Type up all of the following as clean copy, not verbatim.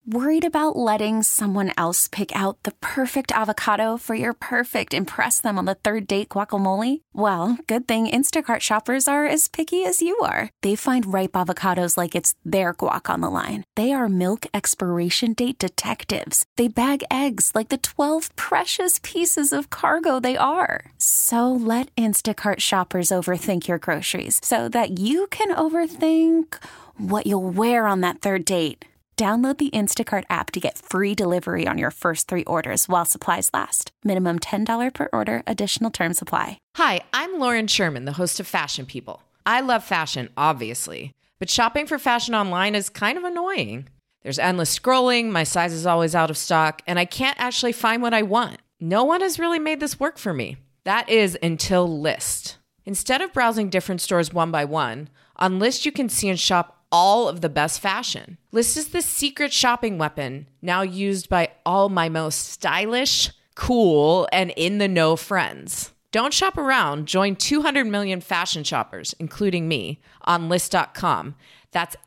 Worried about letting someone else pick out the perfect avocado for your perfect impress them on the third date guacamole? Well, good thing Instacart shoppers are as picky as you are. They find ripe avocados like it's their guac on the line. They are milk expiration date detectives. They bag eggs like the 12 precious pieces of cargo they are. So let Instacart shoppers overthink your groceries so that you can overthink what you'll wear on that third date. Download the Instacart app to get free delivery on your first 3 orders while supplies last. Minimum $10 per order. Additional terms apply. Hi, I'm Lauren Sherman, the host of Fashion People. I love fashion, obviously, but shopping for fashion online is kind of annoying. There's endless scrolling, my size is always out of stock, and I can't actually find what I want. No one has really made this work for me. That is until Lyst. Instead of browsing different stores one by one, on Lyst you can see and shop all of the best fashion. Lyst is the secret shopping weapon now used by all my most stylish, cool, and in-the-know friends. Don't shop around. Join 200 million fashion shoppers, including me, on Lyst.com. That's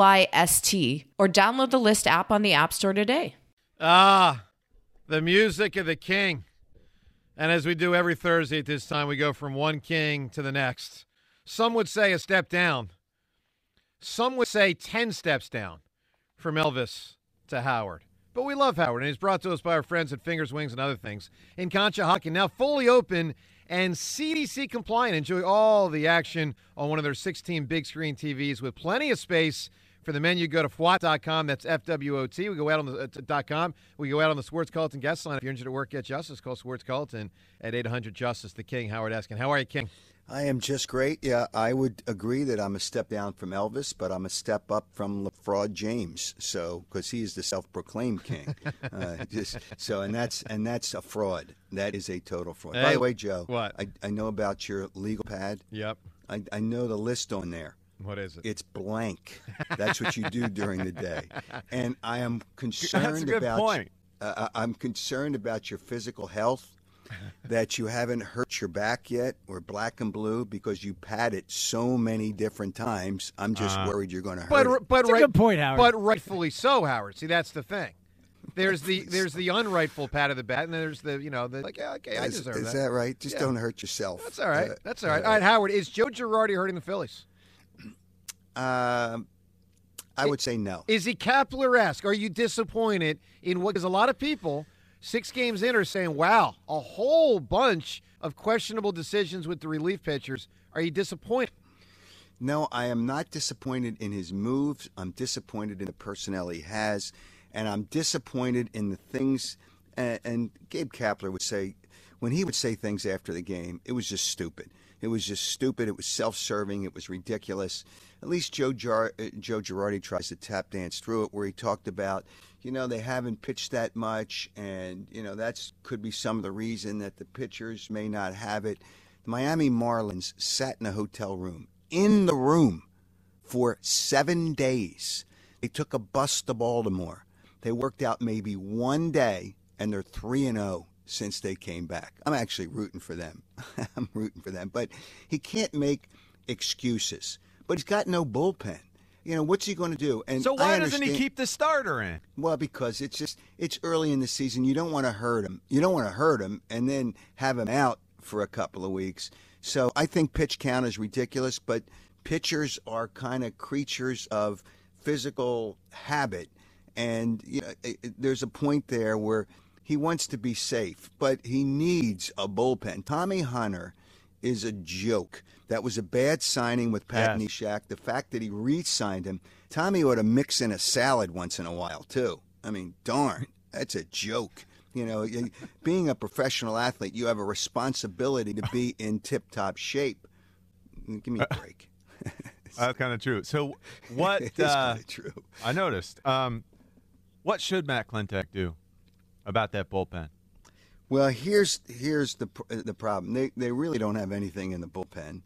Lyst, or download the Lyst app on the App Store today. Ah, the music of the king. And as we do every Thursday at this time, we go from one king to the next. Some would say a step down. Some would say 10 steps down from Elvis to Howard. But we love Howard, and he's brought to us by our friends at Fingers, Wings, and Other Things in Conshohocken, now fully open and CDC compliant. Enjoy all the action on one of their 16 big screen TVs with plenty of space for the menu. Go to FWOT.com. That's FWOT. We go out on the .com. We go out on the Swartz Culleton guest line. If you're injured at work, get justice. Call Swartz Culleton at 800-JUSTICE. The King, Howard Eskin. How are you, King? I am just great. Yeah, I would agree that I'm a step down from Elvis, but I'm a step up from LaFraud James. So, because he is the self-proclaimed king, and that's a fraud. That is a total fraud. Hey, by the way, Joe, what? I know about your legal pad. Yep. I know the list on there. What is it? It's blank. That's what you do during the day, and I am concerned That's a good about. point. I'm concerned about your physical health. That you haven't hurt your back yet or black and blue because you pat it so many different times. I'm just worried you're going to hurt it. But That's a good point, Howard. But rightfully so, Howard. See, that's the thing. There's the unrightful pat of the bat, and then there's the like, yeah, okay, I deserve that. Is that right? Just don't hurt yourself. That's all right. That's all right. All right, Howard, is Joe Girardi hurting the Phillies? I would say no. Is he Kepler-esque? Are you disappointed in what? Because a lot of people 6 games in are saying, wow, a whole bunch of questionable decisions with the relief pitchers. Are you disappointed? No, I am not disappointed in his moves. I'm disappointed in the personnel he has, and I'm disappointed in the things. And Gabe Kapler would say, when he would say things after the game, it was just stupid. It was just stupid. It was self-serving. It was ridiculous. At least Joe Girardi tries to tap dance through it, where he talked about, they haven't pitched that much, and, that's could be some of the reason that the pitchers may not have it. The Miami Marlins sat in a hotel room, in the room, for 7 days. They took a bus to Baltimore. They worked out maybe one day, and they're 3-0 since they came back. I'm actually rooting for them. I'm rooting for them. But he can't make excuses. But he's got no bullpen. What's he going to do? And so why doesn't he keep the starter in? Well, because it's early in the season. You don't want to hurt him. You don't want to hurt him and then have him out for a couple of weeks. So I think pitch count is ridiculous, but pitchers are kind of creatures of physical habit. And there's a point there where he wants to be safe, but he needs a bullpen. Tommy Hunter is a joke. That was a bad signing with Pat Neshek. The fact that he re-signed him, Tommy ought to mix in a salad once in a while, too. I mean, darn, that's a joke. Being a professional athlete, you have a responsibility to be in tip-top shape. Give me a break. That's kind of true. So what? It is kind of true. I noticed. What should Matt Klentak do about that bullpen? Well, here's the problem. They really don't have anything in the bullpen,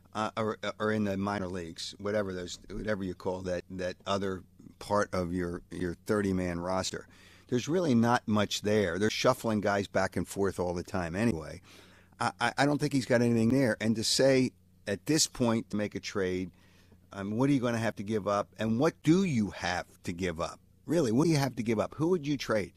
or in the minor leagues, whatever you call that other part of your 30-man roster. There's really not much there. They're shuffling guys back and forth all the time anyway. I don't think he's got anything there. And to say at this point to make a trade, what are you going to have to give up? And what do you have to give up? Really, what do you have to give up? Who would you trade?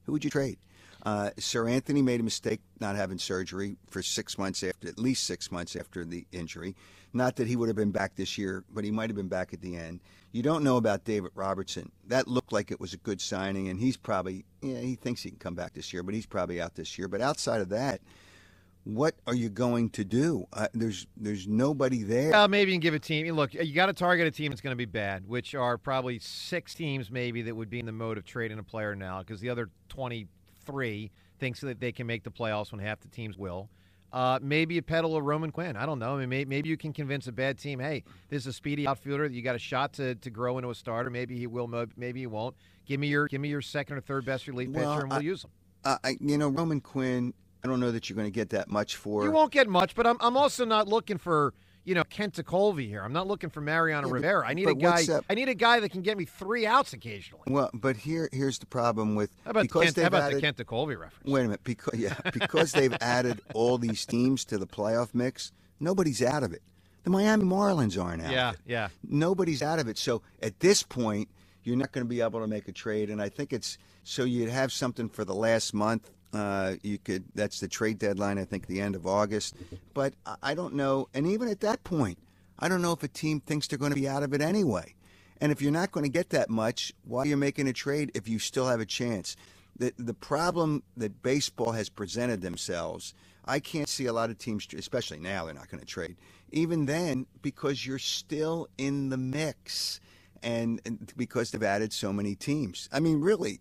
Sir Anthony made a mistake not having surgery for at least 6 months after the injury. Not that he would have been back this year, but he might have been back at the end. You don't know about David Robertson. That looked like it was a good signing, and he's probably, he thinks he can come back this year, but he's probably out this year. But outside of that, what are you going to do? There's nobody there. Well, maybe you can give a team. Look, you got to target a team that's going to be bad, which are probably 6 teams maybe that would be in the mode of trading a player now, because the other 23 thinks that they can make the playoffs when half the teams will. Maybe you peddle a Roman Quinn. I don't know. I mean, maybe you can convince a bad team, hey, this is a speedy outfielder that you got a shot to grow into a starter. Maybe he will, maybe he won't. Give me your second or third best relief pitcher, and we'll use him. Roman Quinn, I don't know that you're going to get that much for. You won't get much, but I'm also not looking for Kent Colby here. I'm not looking for Mariano Rivera. I need a guy. I need a guy that can get me 3 outs occasionally. Well, but here's the problem with how about the Kent Colby reference? Wait a minute, because they've added all these teams to the playoff mix, nobody's out of it. The Miami Marlins aren't out of it. Yeah. Nobody's out of it. So at this point, you're not going to be able to make a trade, and I think it's so you'd have something for the last month. That's the trade deadline, I think, the end of August. But I don't know. And even at that point, I don't know if a team thinks they're going to be out of it anyway. And if you're not going to get that much, why are you making a trade if you still have a chance? The problem that baseball has presented themselves, I can't see a lot of teams, especially now, they're not going to trade. Even then, because you're still in the mix and because they've added so many teams. I mean, really,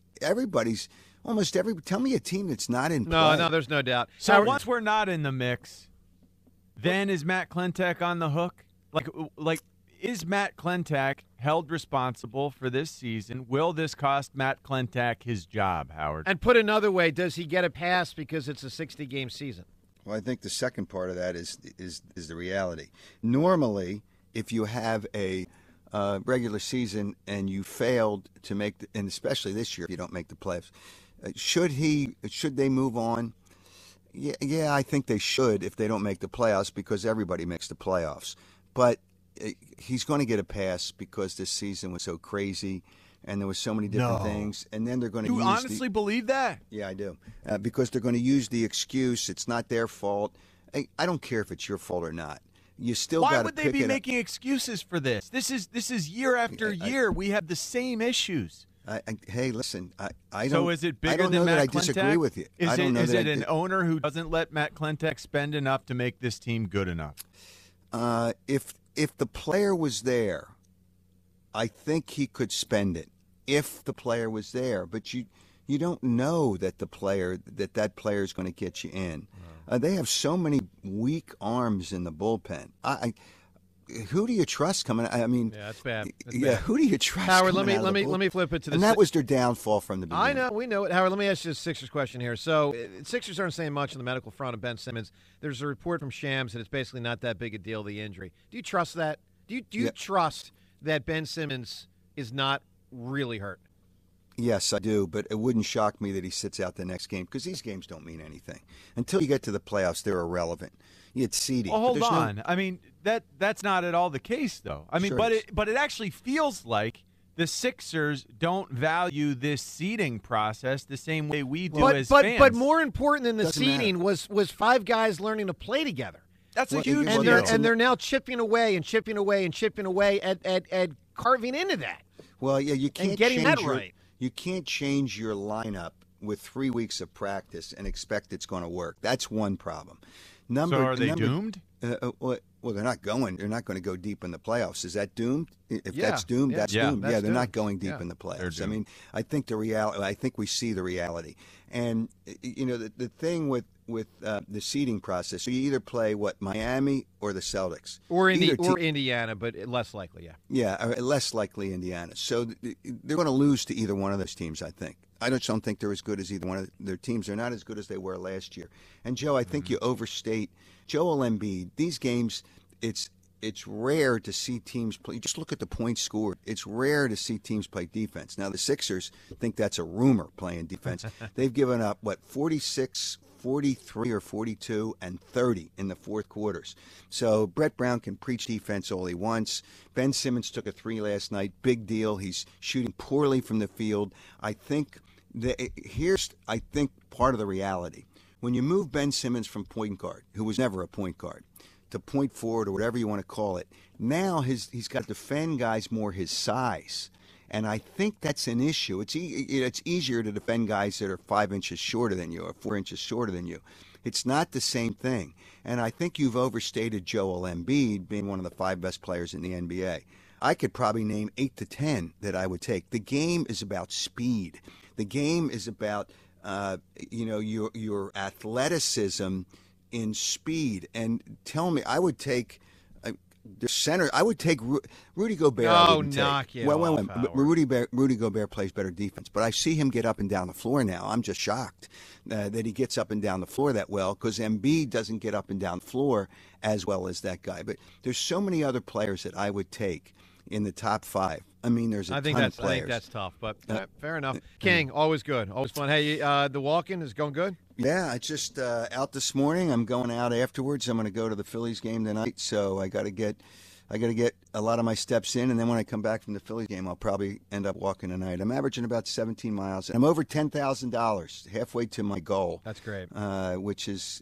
tell me a team that's not in play. No, there's no doubt. So once we're not in the mix, then is Matt Klentak on the hook? Like, is Matt Klentak held responsible for this season? Will this cost Matt Klentak his job, Howard? And put another way, does he get a pass because it's a 60-game season? Well, I think the second part of that is the reality. Normally, if you have a regular season and you failed to make, and especially this year if you don't make the playoffs, should they move on? Yeah, I think they should if they don't make the playoffs because everybody makes the playoffs. But he's going to get a pass because this season was so crazy and there was so many different things. And then they're going to You honestly believe that? Yeah, I do. Because they're going to use the excuse, it's not their fault. I don't care if it's your fault or not. You still got to pick it up. Why would they be making excuses for this? This is year after year. We have the same issues. Hey, listen, I don't. So is it bigger I don't than know Matt that I Klentak? disagree with you. Is it an owner who doesn't let Matt Klentak spend enough to make this team good enough? If the player was there, I think he could spend it. If the player was there, but you don't know that that player is going to get you in. They have so many weak arms in the bullpen. Who do you trust coming? I mean, yeah, that's bad. Who do you trust? Howard, let me flip it to the. And that was their downfall from the beginning. I know, we know it. Howard, let me ask you a Sixers question here. So, Sixers aren't saying much on the medical front of Ben Simmons. There's a report from Shams that it's basically not that big a deal, the injury. Do you trust that? Do you trust that Ben Simmons is not really hurt? Yes, I do, but it wouldn't shock me that he sits out the next game because these games don't mean anything. Until you get to the playoffs, they're irrelevant. It's seeding. Well, hold on. I mean, that's not at all the case, though. I mean, Sure but it actually feels like the Sixers don't value this seeding process the same way we do as fans. But more important than the Doesn't seeding was 5 guys learning to play together. That's a huge And deal. they're now chipping away at carving into that. Well, yeah, you can't And getting change that your, right. You can't change your lineup with 3 weeks of practice and expect it's going to work. That's one problem. So are they doomed? Well, they're not going. They're not going to go deep in the playoffs. Is that doomed? If Yeah. that's doomed, Yeah. that's Yeah. doomed. That's They're not doomed. going deep Yeah. in the They're playoffs. I doomed. mean, I think we see the reality. And the thing with the seeding process, so you either play Miami or the Celtics, Or Either Indiana, but less likely, yeah. Yeah, or less likely Indiana. So they're going to lose to either one of those teams, I think. I just don't think they're as good as either one of their teams. They're not as good as they were last year. And, Joe, I think you overstate Joel Embiid. These games, it's rare to see teams play. Just look at the points scored. It's rare to see teams play defense. Now, the Sixers think that's a rumor, playing defense. They've given up, 46 43 or 42 and 30 in the fourth quarters. So Brett Brown can preach defense all he wants. Ben Simmons took a 3 last night. Big deal. He's shooting poorly from the field. I think here's part of the reality. When you move Ben Simmons from point guard, who was never a point guard, to point forward or whatever you want to call it, now he's got to defend guys more his size. And I think that's an issue. It's easier to defend guys that are 5 inches shorter than you or 4 inches shorter than you. It's not the same thing. And I think you've overstated Joel Embiid being one of the 5 best players in the NBA. I could probably name 8 to 10 that I would take. The game is about speed. The game is about your athleticism in speed. And tell me, I would take the center. I would take Rudy Gobert. Knock you off, Rudy Gobert plays better defense, but I see him get up and down the floor now. I'm just shocked that he gets up and down the floor that well, because Embiid doesn't get up and down the floor as well as that guy. But there's so many other players that I would take in the top 5. I mean, there's a ton of players. I think that's tough, but fair enough. King, always good, always fun. Hey, the walk-in is going good? Yeah, I just out this morning. I'm going out afterwards. I'm going to go to the Phillies game tonight, so I got to get a lot of my steps in, and then when I come back from the Phillies game, I'll probably end up walking tonight. I'm averaging about 17 miles, and I'm over $10,000, halfway to my goal. That's great. Which is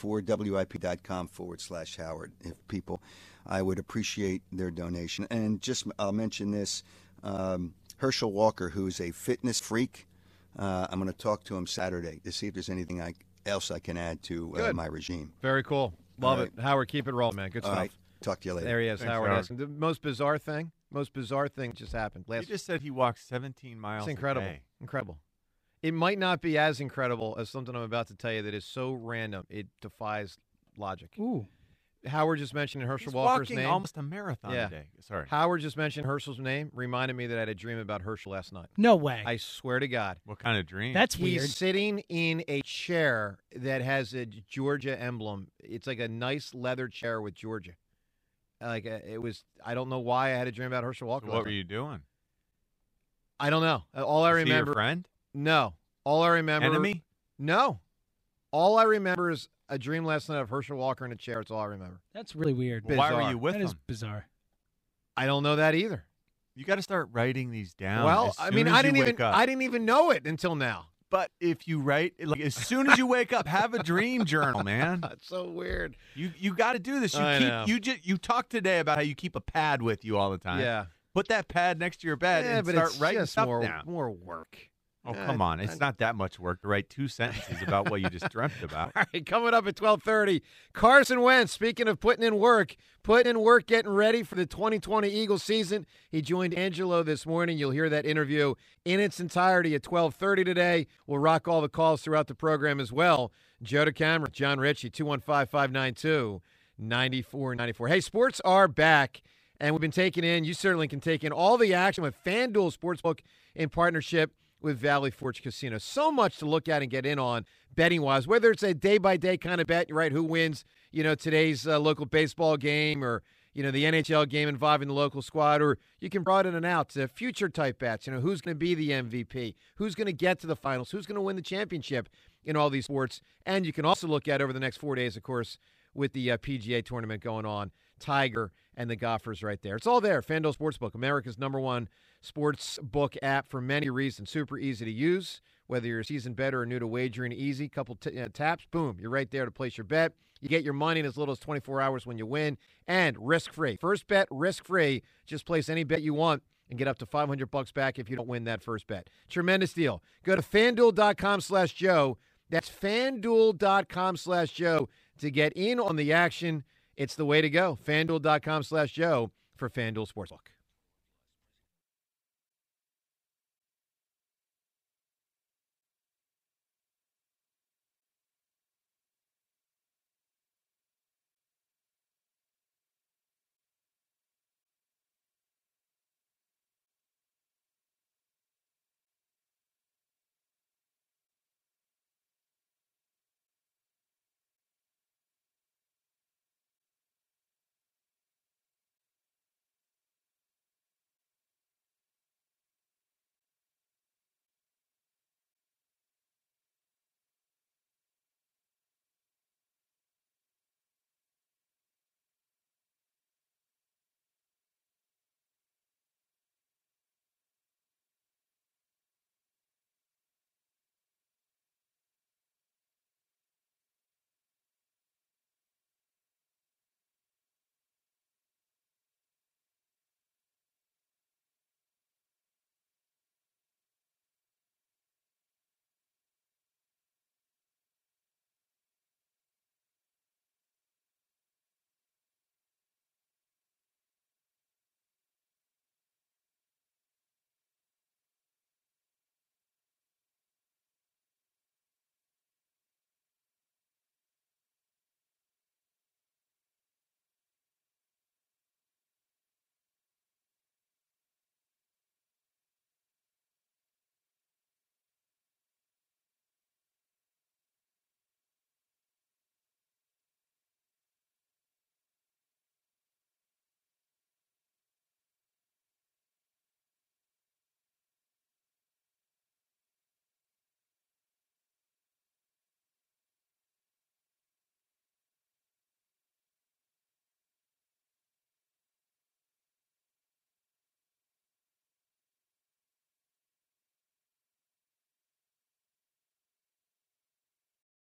94wip.com/Howard. If people, I would appreciate their donation. And I'll mention this, Herschel Walker, who's a fitness freak. I'm going to talk to him Saturday to see if there's anything else I can add to my regime. Very cool. Love it. Howard, keep it rolling, man. Good All stuff. right. Talk to you later. There he is, Thanks, Howard. Howard. The most bizarre thing just happened. He just said he walks 17 miles It's incredible. a day. Incredible. It might not be as incredible as something I'm about to tell you that is so random it defies logic. Ooh. Howard just mentioned Herschel He's Walker's walking name. almost a marathon a day. Sorry. Howard just mentioned Herschel's name. Reminded me that I had a dream about Herschel last night. No way. I swear to God. What kind of dream? That's He's weird. sitting in a chair that has a Georgia emblem. It's like a nice leather chair with Georgia. It was. I don't know why I had a dream about Herschel Walker. So what were you doing? I don't know. All I Is he remember. your friend? No. All I remember. Enemy? No. All I remember is a dream last night of Herschel Walker in a chair. It's all I remember. That's really weird. Well, why were Bizarre. you with That him? is bizarre. I don't know that either. You got to start writing these down. Well, as I soon mean, as I you didn't wake even. up. I didn't even know it until now. But if you write, like as soon as you wake up, have a dream journal, man. That's so weird. You got to do this. I know. You talked today about how you keep a pad with you all the time. Yeah. Put that pad next to your bed Yeah, and but start it's writing just stuff more down. work. Oh, come on. It's not that much work to write 2 sentences about what you just dreamt about. All right, coming up at 12:30, Carson Wentz, speaking of putting in work, getting ready for the 2020 Eagles season. He joined Angelo this morning. You'll hear that interview in its entirety at 12:30 today. We'll rock all the calls throughout the program as well. Joe DeCamera, John Ritchie, 215-592-9494. Hey, sports are back, and we've been taking in, you certainly can take in all the action with FanDuel Sportsbook in partnership with Valley Forge Casino. So much to look at and get in on betting-wise, whether it's a day-by-day kind of bet, right, who wins, today's local baseball game or, the NHL game involving the local squad, or you can broaden it out to future-type bets, who's going to be the MVP, who's going to get to the finals, who's going to win the championship in all these sports. And you can also look at over the next 4 days, of course, with the PGA tournament going on, Tiger and the golfers right there. It's all there. FanDuel Sportsbook, America's #1 sports book app for many reasons. Super easy to use. Whether you're a seasoned bettor or new to wagering, easy. Couple taps, boom, you're right there to place your bet. You get your money in as little as 24 hours when you win, and risk-free. First bet, risk-free. Just place any bet you want and get up to $500 back if you don't win that first bet. Tremendous deal. Go to FanDuel.com/Joe. That's FanDuel.com/Joe to get in on the action. It's the way to go. FanDuel.com/Joe for FanDuel Sportsbook.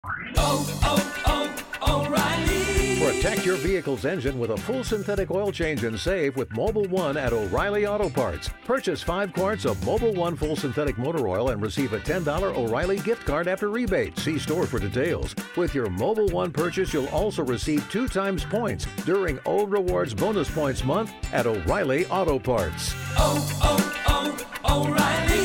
Protect your vehicle's engine with a full synthetic oil change and save with Mobil 1 at O'Reilly Auto Parts. Purchase 5 quarts of Mobil 1 full synthetic motor oil and receive a $10 O'Reilly gift card after rebate. See store for details. With your Mobil 1 purchase, you'll also receive 2 times points during O Rewards Bonus Points Month at O'Reilly Auto Parts. O'Reilly